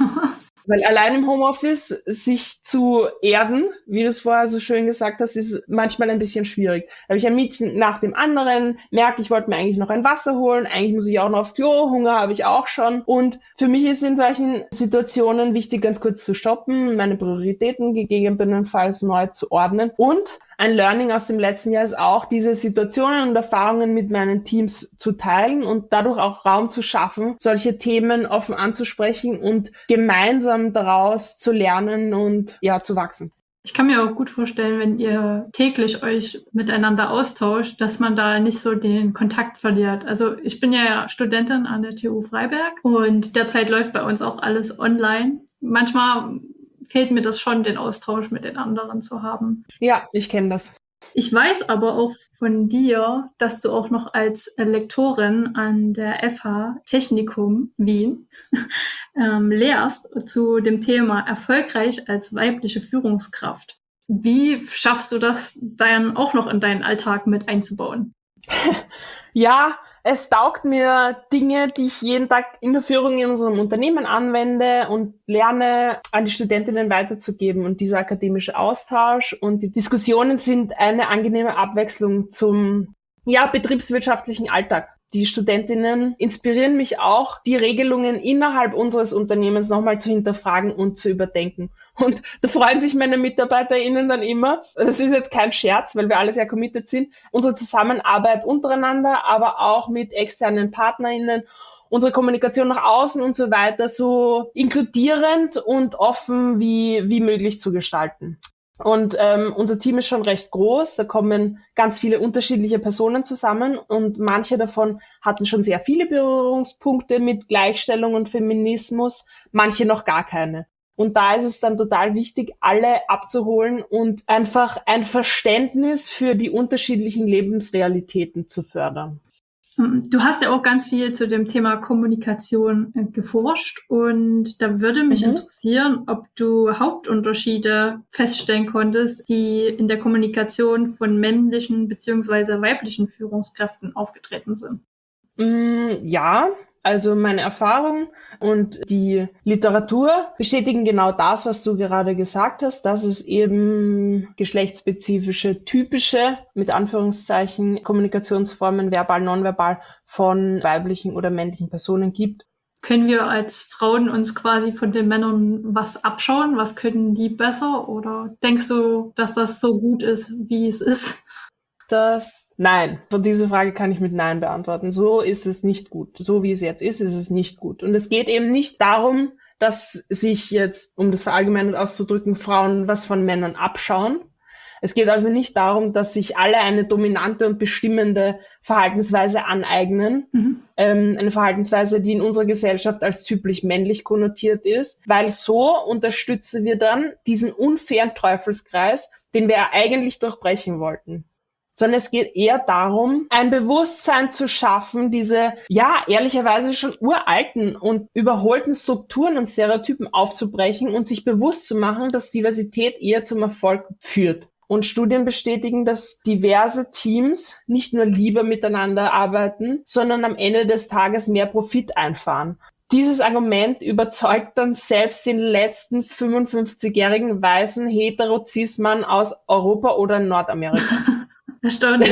Weil allein im Homeoffice sich zu erden, wie du es vorher so schön gesagt hast, ist manchmal ein bisschen schwierig. Da habe ich ein Meeting nach dem anderen, merke, ich wollte mir eigentlich noch ein Wasser holen, eigentlich muss ich auch noch aufs Klo, Hunger habe ich auch schon. Und für mich ist in solchen Situationen wichtig, ganz kurz zu stoppen, meine Prioritäten gegebenenfalls neu zu ordnen. Und ein Learning aus dem letzten Jahr ist auch, diese Situationen und Erfahrungen mit meinen Teams zu teilen und dadurch auch Raum zu schaffen, solche Themen offen anzusprechen und gemeinsam daraus zu lernen und ja, zu wachsen. Ich kann mir auch gut vorstellen, wenn ihr täglich euch miteinander austauscht, dass man da nicht so den Kontakt verliert. Also ich bin ja Studentin an der T U Freiberg und derzeit läuft bei uns auch alles online. Manchmal fehlt mir das schon, den Austausch mit den anderen zu haben. Ja, ich kenne das. Ich weiß aber auch von dir, dass du auch noch als Lektorin an der F H Technikum Wien ähm, lehrst zu dem Thema erfolgreich als weibliche Führungskraft. Wie schaffst du das dann auch noch in deinen Alltag mit einzubauen? Ja, es taugt mir Dinge, die ich jeden Tag in der Führung in unserem Unternehmen anwende und lerne, an die Studentinnen weiterzugeben. Und dieser akademische Austausch und die Diskussionen sind eine angenehme Abwechslung zum, ja, betriebswirtschaftlichen Alltag. Die Studentinnen inspirieren mich auch, die Regelungen innerhalb unseres Unternehmens nochmal zu hinterfragen und zu überdenken. Und da freuen sich meine MitarbeiterInnen dann immer, das ist jetzt kein Scherz, weil wir alle sehr committed sind, unsere Zusammenarbeit untereinander, aber auch mit externen PartnerInnen, unsere Kommunikation nach außen und so weiter so inkludierend und offen wie, wie möglich zu gestalten. Und ähm, unser Team ist schon recht groß, da kommen ganz viele unterschiedliche Personen zusammen und manche davon hatten schon sehr viele Berührungspunkte mit Gleichstellung und Feminismus, manche noch gar keine. Und da ist es dann total wichtig, alle abzuholen und einfach ein Verständnis für die unterschiedlichen Lebensrealitäten zu fördern. Du hast ja auch ganz viel zu dem Thema Kommunikation äh, geforscht und da würde mich mhm. interessieren, ob du Hauptunterschiede feststellen konntest, die in der Kommunikation von männlichen bzw. weiblichen Führungskräften aufgetreten sind. Mm, ja. Also meine Erfahrung und die Literatur bestätigen genau das, was du gerade gesagt hast, dass es eben geschlechtsspezifische, typische, mit Anführungszeichen, Kommunikationsformen, verbal, nonverbal, von weiblichen oder männlichen Personen gibt. Können wir als Frauen uns quasi von den Männern was abschauen? Was können die besser? Oder denkst du, dass das so gut ist, wie es ist? Das Nein, von dieser Frage kann ich mit Nein beantworten. So ist es nicht gut. So wie es jetzt ist, ist es nicht gut. Und es geht eben nicht darum, dass sich jetzt, um das verallgemeinert auszudrücken, Frauen was von Männern abschauen. Es geht also nicht darum, dass sich alle eine dominante und bestimmende Verhaltensweise aneignen. Mhm. Ähm, eine Verhaltensweise, die in unserer Gesellschaft als typisch männlich konnotiert ist, weil so unterstützen wir dann diesen unfairen Teufelskreis, den wir ja eigentlich durchbrechen wollten. Sondern es geht eher darum, ein Bewusstsein zu schaffen, diese, ja, ehrlicherweise schon uralten und überholten Strukturen und Stereotypen aufzubrechen und sich bewusst zu machen, dass Diversität eher zum Erfolg führt. Und Studien bestätigen, dass diverse Teams nicht nur lieber miteinander arbeiten, sondern am Ende des Tages mehr Profit einfahren. Dieses Argument überzeugt dann selbst den letzten fünfundfünfzigjährigen weißen Hetero-Cis-Mann aus Europa oder Nordamerika. Erstaunlich.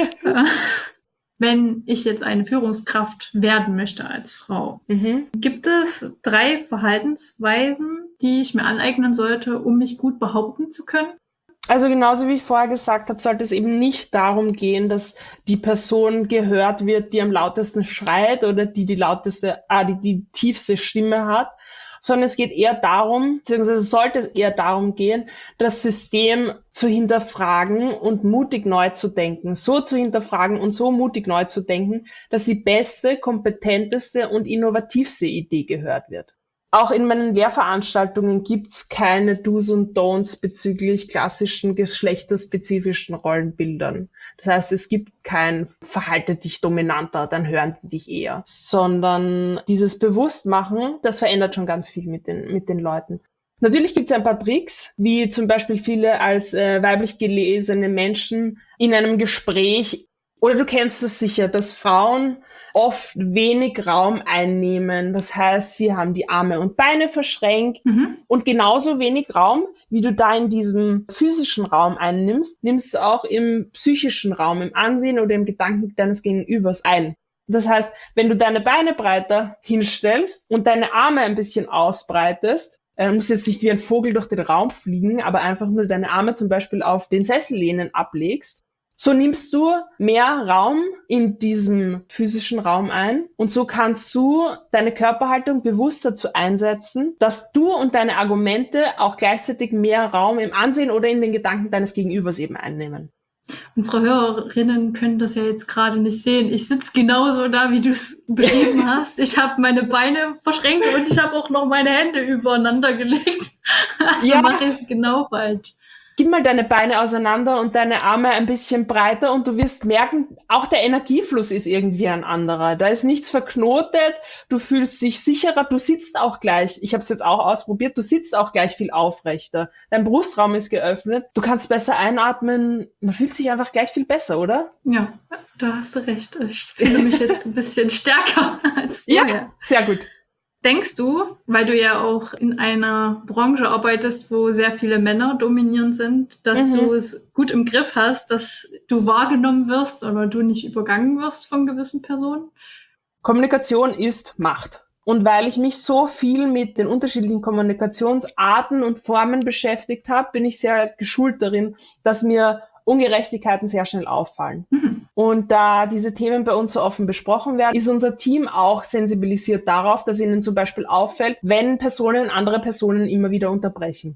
Wenn ich jetzt eine Führungskraft werden möchte als Frau, mhm. gibt es drei Verhaltensweisen, die ich mir aneignen sollte, um mich gut behaupten zu können? Also genauso wie ich vorher gesagt habe, sollte es eben nicht darum gehen, dass die Person gehört wird, die am lautesten schreit oder die die lauteste, ah, die die tiefste Stimme hat, sondern es geht eher darum, beziehungsweise sollte es eher darum gehen, das System zu hinterfragen und mutig neu zu denken. So zu hinterfragen und so mutig neu zu denken, dass die beste, kompetenteste und innovativste Idee gehört wird. Auch in meinen Lehrveranstaltungen gibt's keine Do's und Don'ts bezüglich klassischen geschlechterspezifischen Rollenbildern. Das heißt, es gibt kein verhalte dich dominanter, dann hören die dich eher, sondern dieses Bewusstmachen, das verändert schon ganz viel mit den, mit den Leuten. Natürlich gibt's ein paar Tricks, wie zum Beispiel viele als äh, weiblich gelesene Menschen in einem Gespräch, oder du kennst es sicher, dass Frauen oft wenig Raum einnehmen. Das heißt, sie haben die Arme und Beine verschränkt mhm. und genauso wenig Raum, wie du da in diesem physischen Raum einnimmst, nimmst du auch im psychischen Raum, im Ansehen oder im Gedanken deines Gegenübers ein. Das heißt, wenn du deine Beine breiter hinstellst und deine Arme ein bisschen ausbreitest, äh, musst jetzt nicht wie ein Vogel durch den Raum fliegen, aber einfach nur deine Arme zum Beispiel auf den Sessellehnen ablegst, so nimmst du mehr Raum in diesem physischen Raum ein und so kannst du deine Körperhaltung bewusst dazu einsetzen, dass du und deine Argumente auch gleichzeitig mehr Raum im Ansehen oder in den Gedanken deines Gegenübers eben einnehmen. Unsere Hörerinnen können das ja jetzt gerade nicht sehen. Ich sitze genauso da, wie du es beschrieben hast. Ich habe meine Beine verschränkt und ich habe auch noch meine Hände übereinander gelegt. Also ja. Mache ich es genau falsch. Gib mal deine Beine auseinander und deine Arme ein bisschen breiter und du wirst merken, auch der Energiefluss ist irgendwie ein anderer. Da ist nichts verknotet, du fühlst dich sicherer, du sitzt auch gleich, ich habe es jetzt auch ausprobiert, du sitzt auch gleich viel aufrechter. Dein Brustraum ist geöffnet, du kannst besser einatmen, man fühlt sich einfach gleich viel besser, oder? Ja, da hast du recht. Ich fühle mich jetzt ein bisschen stärker als vorher. Ja, sehr gut. Denkst du, weil du ja auch in einer Branche arbeitest, wo sehr viele Männer dominierend sind, dass mhm. du es gut im Griff hast, dass du wahrgenommen wirst oder du nicht übergangen wirst von gewissen Personen? Kommunikation ist Macht. Und weil ich mich so viel mit den unterschiedlichen Kommunikationsarten und Formen beschäftigt habe, bin ich sehr geschult darin, dass mir Ungerechtigkeiten sehr schnell auffallen. Mhm. Und da diese Themen bei uns so offen besprochen werden, ist unser Team auch sensibilisiert darauf, dass ihnen zum Beispiel auffällt, wenn Personen andere Personen immer wieder unterbrechen.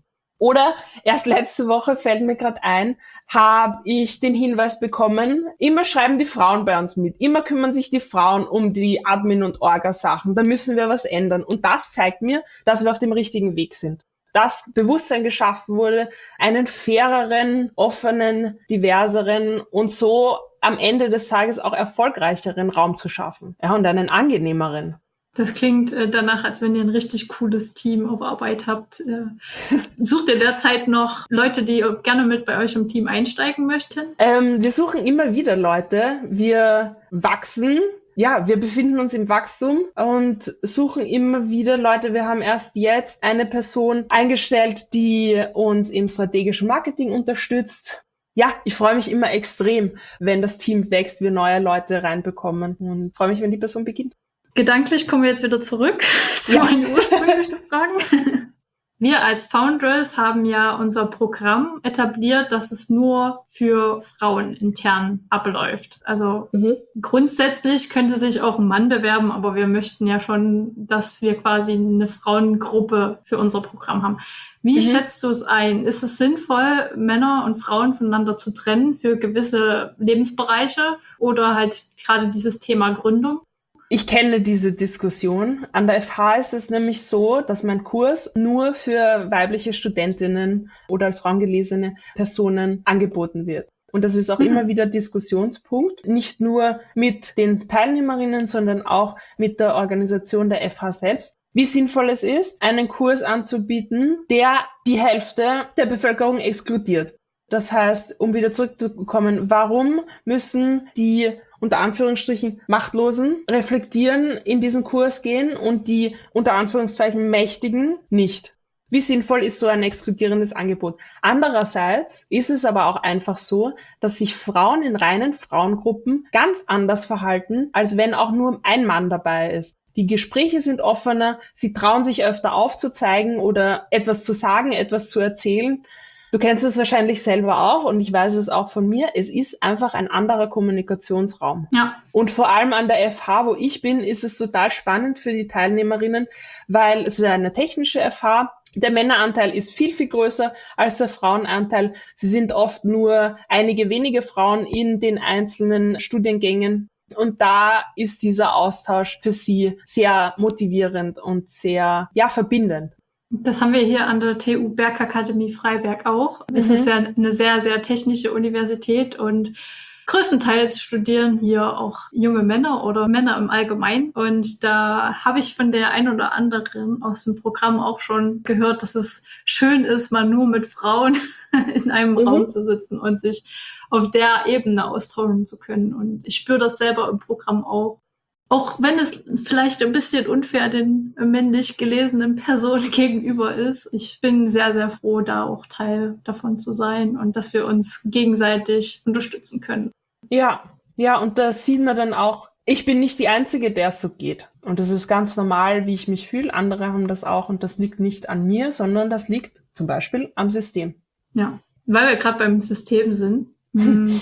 Oder erst letzte Woche, fällt mir gerade ein, habe ich den Hinweis bekommen, immer schreiben die Frauen bei uns mit, immer kümmern sich die Frauen um die Admin- und Orga-Sachen, da müssen wir was ändern. Und das zeigt mir, dass wir auf dem richtigen Weg sind. Dass Bewusstsein geschaffen wurde, einen faireren, offenen, diverseren und so am Ende des Tages auch erfolgreicheren Raum zu schaffen. Ja, und einen angenehmeren. Das klingt äh, danach, als wenn ihr ein richtig cooles Team auf Arbeit habt. Äh, sucht ihr derzeit noch Leute, die gerne mit bei euch im Team einsteigen möchten? Ähm, wir suchen immer wieder Leute. Wir wachsen. Ja, wir befinden uns im Wachstum und suchen immer wieder Leute. Wir haben erst jetzt eine Person eingestellt, die uns im strategischen Marketing unterstützt. Ja, ich freue mich immer extrem, wenn das Team wächst, wir neue Leute reinbekommen und freue mich, wenn die Person beginnt. Gedanklich kommen wir jetzt wieder zurück zu Ja. meinen ursprünglichen Fragen. Wir als Foundress haben ja unser Programm etabliert, dass es nur für Frauen intern abläuft. Also mhm. grundsätzlich könnte sich auch ein Mann bewerben, aber wir möchten ja schon, dass wir quasi eine Frauengruppe für unser Programm haben. Wie mhm. schätzt du es ein? Ist es sinnvoll, Männer und Frauen voneinander zu trennen für gewisse Lebensbereiche oder halt gerade dieses Thema Gründung? Ich kenne diese Diskussion. An der F H ist es nämlich so, dass mein Kurs nur für weibliche Studentinnen oder als frauengelesene Personen angeboten wird. Und das ist auch mhm. immer wieder Diskussionspunkt, nicht nur mit den Teilnehmerinnen, sondern auch mit der Organisation der F H selbst. Wie sinnvoll es ist, einen Kurs anzubieten, der die Hälfte der Bevölkerung exkludiert. Das heißt, um wieder zurückzukommen, warum müssen die unter Anführungsstrichen Machtlosen reflektieren, in diesen Kurs gehen und die unter Anführungszeichen Mächtigen nicht? Wie sinnvoll ist so ein exkludierendes Angebot? Andererseits ist es aber auch einfach so, dass sich Frauen in reinen Frauengruppen ganz anders verhalten, als wenn auch nur ein Mann dabei ist. Die Gespräche sind offener, sie trauen sich öfter aufzuzeigen oder etwas zu sagen, etwas zu erzählen. Du kennst es wahrscheinlich selber auch und ich weiß es auch von mir. Es ist einfach ein anderer Kommunikationsraum. Ja. Und vor allem an der F H, wo ich bin, ist es total spannend für die Teilnehmerinnen, weil es ist eine technische F H. Der Männeranteil ist viel, viel größer als der Frauenanteil. Sie sind oft nur einige wenige Frauen in den einzelnen Studiengängen. Und da ist dieser Austausch für sie sehr motivierend und sehr, ja, verbindend. Das haben wir hier an der T U Bergakademie Freiberg auch. Mhm. Es ist ja eine sehr, sehr technische Universität und größtenteils studieren hier auch junge Männer oder Männer im Allgemeinen. Und da habe ich von der einen oder anderen aus dem Programm auch schon gehört, dass es schön ist, mal nur mit Frauen in einem mhm. Raum zu sitzen und sich auf der Ebene austauschen zu können. Und ich spüre das selber im Programm auch. Auch wenn es vielleicht ein bisschen unfair den männlich gelesenen Personen gegenüber ist. Ich bin sehr, sehr froh, da auch Teil davon zu sein und dass wir uns gegenseitig unterstützen können. Ja, ja, und da sieht man dann auch, ich bin nicht die Einzige, der es so geht. Und das ist ganz normal, wie ich mich fühle. Andere haben das auch und das liegt nicht an mir, sondern das liegt zum Beispiel am System. Ja, weil wir gerade beim System sind. Hm.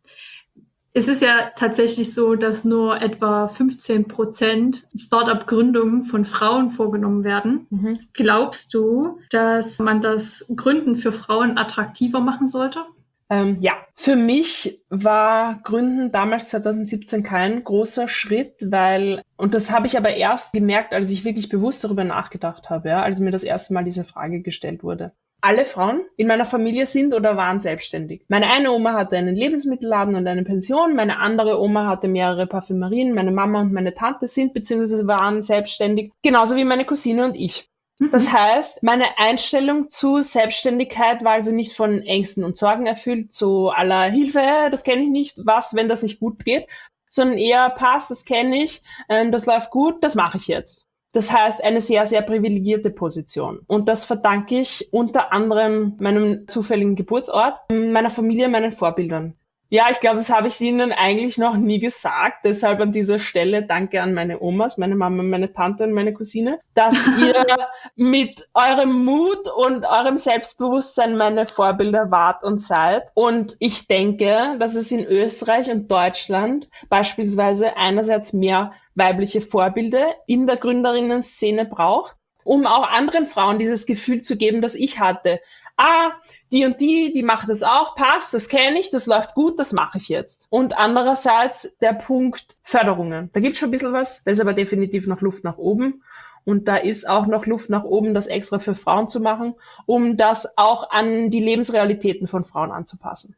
Es ist ja tatsächlich so, dass nur etwa fünfzehn Prozent Start-up-Gründungen von Frauen vorgenommen werden. Mhm. Glaubst du, dass man das Gründen für Frauen attraktiver machen sollte? Ähm, ja, für mich war Gründen damals zwanzig siebzehn kein großer Schritt, weil, und das habe ich aber erst gemerkt, als ich wirklich bewusst darüber nachgedacht habe, ja, als mir das erste Mal diese Frage gestellt wurde. Alle Frauen in meiner Familie sind oder waren selbstständig. Meine eine Oma hatte einen Lebensmittelladen und eine Pension, meine andere Oma hatte mehrere Parfümerien, meine Mama und meine Tante sind bzw. waren selbstständig, genauso wie meine Cousine und ich. Mhm. Das heißt, meine Einstellung zu Selbstständigkeit war also nicht von Ängsten und Sorgen erfüllt, so à la Hilfe, das kenne ich nicht, was, wenn das nicht gut geht, sondern eher passt, das kenne ich, ähm, das läuft gut, das mache ich jetzt. Das heißt, eine sehr, sehr privilegierte Position. Und das verdanke ich unter anderem meinem zufälligen Geburtsort, meiner Familie, meinen Vorbildern. Ja, ich glaube, das habe ich Ihnen eigentlich noch nie gesagt. Deshalb an dieser Stelle danke an meine Omas, meine Mama, meine Tante und meine Cousine, dass ihr mit eurem Mut und eurem Selbstbewusstsein meine Vorbilder wart und seid. Und ich denke, dass es in Österreich und Deutschland beispielsweise einerseits mehr weibliche Vorbilder in der Gründerinnen-Szene braucht, um auch anderen Frauen dieses Gefühl zu geben, das ich hatte, ah, die und die, die macht das auch, passt, das kenne ich, das läuft gut, das mache ich jetzt. Und andererseits der Punkt Förderungen. Da gibt es schon ein bisschen was, da ist aber definitiv noch Luft nach oben. Und da ist auch noch Luft nach oben, das extra für Frauen zu machen, um das auch an die Lebensrealitäten von Frauen anzupassen.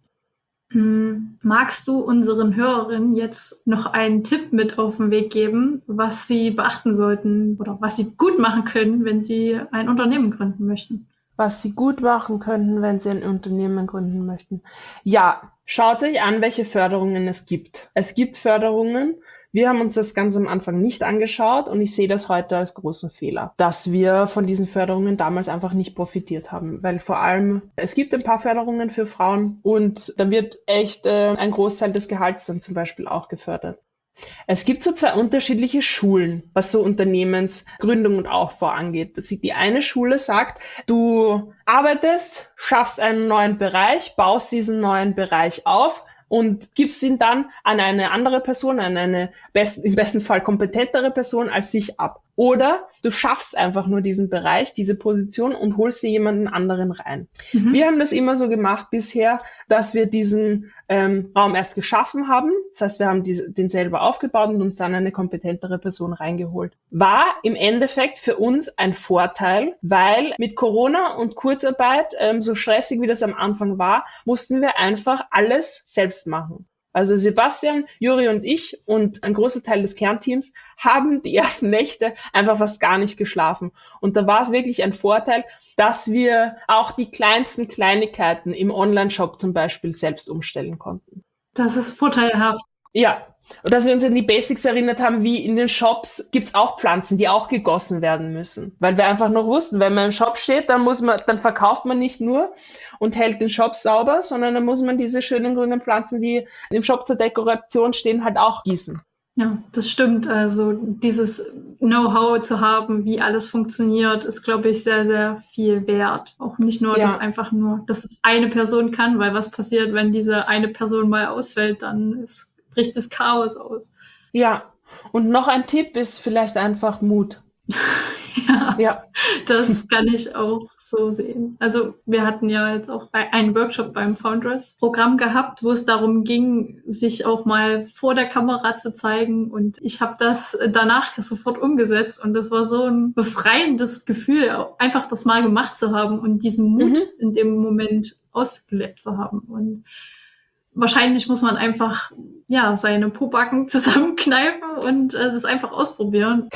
Hm, magst du unseren Hörerinnen jetzt noch einen Tipp mit auf den Weg geben, was sie beachten sollten oder was sie gut machen können, wenn sie ein Unternehmen gründen möchten? Was sie gut machen könnten, wenn sie ein Unternehmen gründen möchten. Ja, schaut euch an, welche Förderungen es gibt. Es gibt Förderungen. Wir haben uns das ganz am Anfang nicht angeschaut und ich sehe das heute als großen Fehler, dass wir von diesen Förderungen damals einfach nicht profitiert haben, weil vor allem es gibt ein paar Förderungen für Frauen und da wird echt äh, ein Großteil des Gehalts dann zum Beispiel auch gefördert. Es gibt so zwei unterschiedliche Schulen, was so Unternehmensgründung und Aufbau angeht. Die eine Schule sagt, du arbeitest, schaffst einen neuen Bereich, baust diesen neuen Bereich auf und gibst ihn dann an eine andere Person, an eine best, im besten Fall kompetentere Person als dich ab. Oder du schaffst einfach nur diesen Bereich, diese Position und holst dir jemanden anderen rein. Mhm. Wir haben das immer so gemacht bisher, dass wir diesen ähm, Raum erst geschaffen haben. Das heißt, wir haben diese, den selber aufgebaut und uns dann eine kompetentere Person reingeholt. War im Endeffekt für uns ein Vorteil, weil mit Corona und Kurzarbeit, ähm, so stressig wie das am Anfang war, mussten wir einfach alles selbst machen. Also Sebastian, Juri und ich und ein großer Teil des Kernteams haben die ersten Nächte einfach fast gar nicht geschlafen. Und da war es wirklich ein Vorteil, dass wir auch die kleinsten Kleinigkeiten im Online-Shop zum Beispiel selbst umstellen konnten. Das ist vorteilhaft. Ja, und dass wir uns an die Basics erinnert haben, wie in den Shops gibt's auch Pflanzen, die auch gegossen werden müssen. Weil wir einfach noch wussten, wenn man im Shop steht, dann muss man, dann verkauft man nicht nur und hält den Shop sauber, sondern dann muss man diese schönen grünen Pflanzen, die im Shop zur Dekoration stehen, halt auch gießen. Ja, das stimmt. Also dieses Know-how zu haben, wie alles funktioniert, ist, glaube ich, sehr, sehr viel wert. Auch nicht nur, ja. dass einfach nur, dass es eine Person kann, weil was passiert, wenn diese eine Person mal ausfällt, dann ist, bricht das Chaos aus. Ja, und noch ein Tipp ist vielleicht einfach Mut. Ja, ja, das kann ich auch so sehen. Also wir hatten ja jetzt auch einen Workshop beim Foundress-Programm gehabt, wo es darum ging, sich auch mal vor der Kamera zu zeigen. Und ich habe das danach sofort umgesetzt. Und das war so ein befreiendes Gefühl, einfach das mal gemacht zu haben und diesen Mut mhm. in dem Moment ausgelebt zu haben. Und wahrscheinlich muss man einfach ja seine Pobacken zusammenkneifen und äh, das einfach ausprobieren.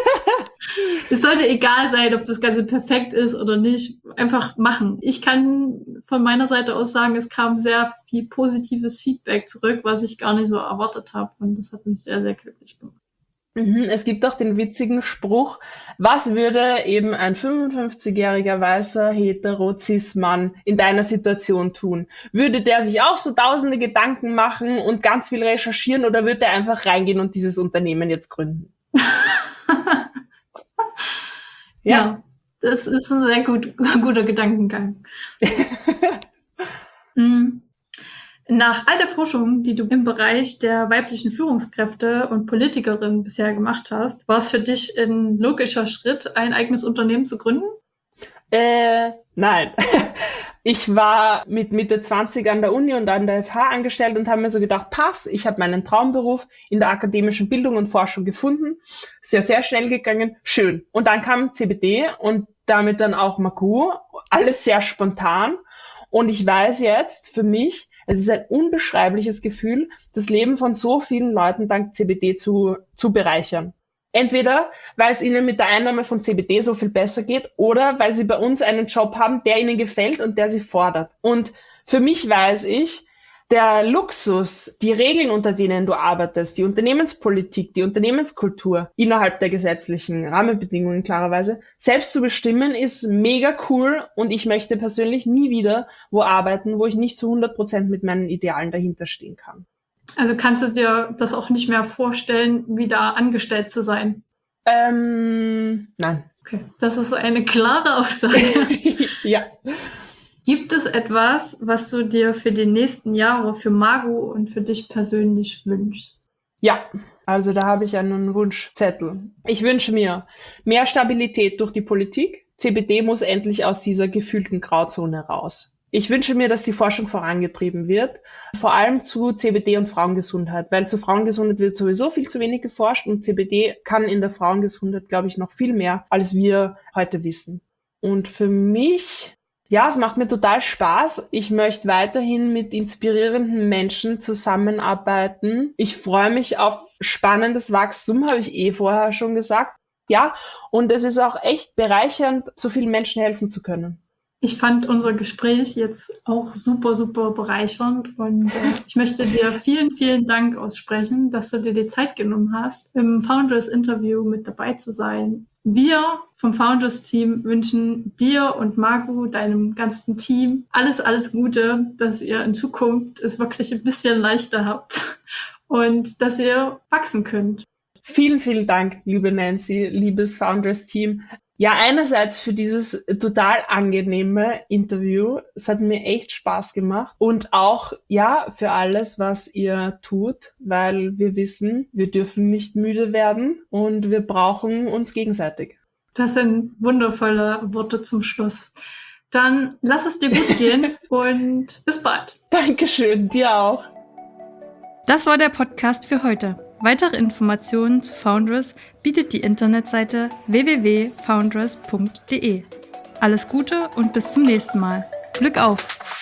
Es sollte egal sein, ob das Ganze perfekt ist oder nicht. Einfach machen. Ich kann von meiner Seite aus sagen, es kam sehr viel positives Feedback zurück, was ich gar nicht so erwartet habe. Und das hat mich sehr, sehr glücklich gemacht. Es gibt auch den witzigen Spruch, was würde eben ein fünfundfünfzigjähriger weißer hetero-cis-Mann in deiner Situation tun? Würde der sich auch so tausende Gedanken machen und ganz viel recherchieren oder würde er einfach reingehen und dieses Unternehmen jetzt gründen? Ja. ja, das ist ein sehr gut, guter Gedankengang. mhm. Nach all der Forschung, die du im Bereich der weiblichen Führungskräfte und Politikerinnen bisher gemacht hast, war es für dich ein logischer Schritt, ein eigenes Unternehmen zu gründen? Äh, nein. Ich war mit Mitte zwanzig an der Uni und an der F H angestellt und habe mir so gedacht, pass, ich habe meinen Traumberuf in der akademischen Bildung und Forschung gefunden. Ist ja sehr schnell gegangen, schön. Und dann kam C B D und damit dann auch Magu, alles sehr spontan. Und ich weiß jetzt für mich, es ist ein unbeschreibliches Gefühl, das Leben von so vielen Leuten dank C B D zu, zu bereichern. Entweder, weil es ihnen mit der Einnahme von C B D so viel besser geht oder weil sie bei uns einen Job haben, der ihnen gefällt und der sie fordert. Und für mich weiß ich, der Luxus, die Regeln, unter denen du arbeitest, die Unternehmenspolitik, die Unternehmenskultur innerhalb der gesetzlichen Rahmenbedingungen klarerweise, selbst zu bestimmen, ist mega cool und ich möchte persönlich nie wieder wo arbeiten, wo ich nicht zu hundert Prozent mit meinen Idealen dahinter stehen kann. Also kannst du dir das auch nicht mehr vorstellen, wieder angestellt zu sein? Ähm, nein. Okay, das ist eine klare Aussage. Ja. Gibt es etwas, was du dir für die nächsten Jahre für Magu und für dich persönlich wünschst? Ja, also da habe ich einen Wunschzettel. Ich wünsche mir mehr Stabilität durch die Politik. C B D muss endlich aus dieser gefühlten Grauzone raus. Ich wünsche mir, dass die Forschung vorangetrieben wird, vor allem zu C B D und Frauengesundheit, weil zu Frauengesundheit wird sowieso viel zu wenig geforscht und C B D kann in der Frauengesundheit, glaube ich, noch viel mehr, als wir heute wissen. Und für mich, ja, es macht mir total Spaß. Ich möchte weiterhin mit inspirierenden Menschen zusammenarbeiten. Ich freue mich auf spannendes Wachstum, habe ich eh vorher schon gesagt. Ja, und es ist auch echt bereichernd, so vielen Menschen helfen zu können. Ich fand unser Gespräch jetzt auch super, super bereichernd und äh, ich möchte dir vielen, vielen Dank aussprechen, dass du dir die Zeit genommen hast, im Founders-Interview mit dabei zu sein. Wir vom Founders-Team wünschen dir und Margot, deinem ganzen Team, alles, alles Gute, dass ihr in Zukunft es wirklich ein bisschen leichter habt und dass ihr wachsen könnt. Vielen, vielen Dank, liebe Nancy, liebes Founders-Team. Ja, einerseits für dieses total angenehme Interview. Es hat mir echt Spaß gemacht. Und auch, ja, für alles, was ihr tut, weil wir wissen, wir dürfen nicht müde werden und wir brauchen uns gegenseitig. Das sind wundervolle Worte zum Schluss. Dann lass es dir gut gehen und bis bald. Dankeschön, dir auch. Das war der Podcast für heute. Weitere Informationen zu Foundress bietet die Internetseite w w w punkt foundress punkt d e. Alles Gute und bis zum nächsten Mal. Glück auf!